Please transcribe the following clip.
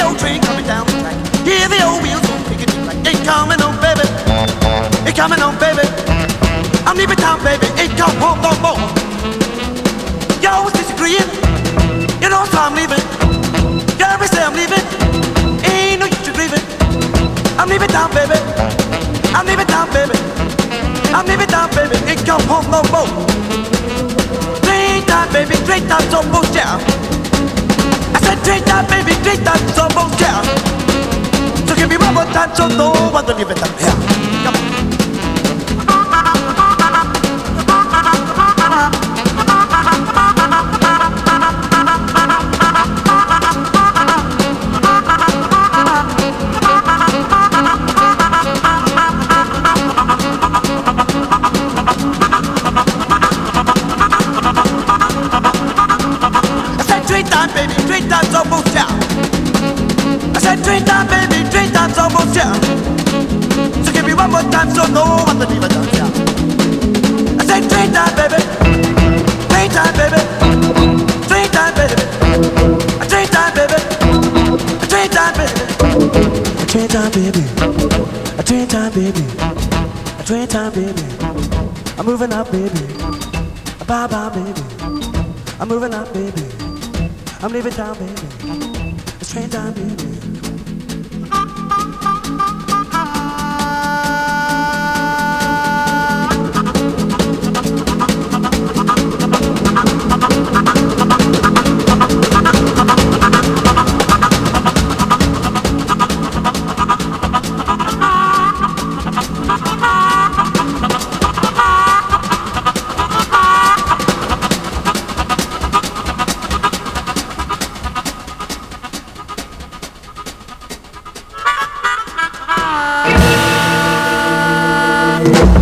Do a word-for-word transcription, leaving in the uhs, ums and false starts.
the old train coming down the track. Hear the old wheels on picking like ain't coming on, baby. Ain't coming on, baby. I'm leaving town, baby. Ain't come home no more. You always disagreeing. You know so I'm leaving. You always say I'm leaving. Ain't no use to grieving. I'm leaving town, baby. I'm leaving town, baby. I'm leaving town, baby. Ain't come home no more. Train time, baby. Train time's almost down. I said train time, baby. Train time's almost down. So give me one more time, so no one to leave it down here. Come on. Train time's almost down. I said train time, baby, train time's almost down. So give me one more time, so no one to leave it down here. I said train time, baby, train time, baby, train time, baby, train time, baby, train time, baby, train time, baby, train time, baby, train time, baby. I'm moving up, baby, bye bye, baby. I'm moving up, baby. I'm leaving town, baby. It's train time, baby. We'll be right back.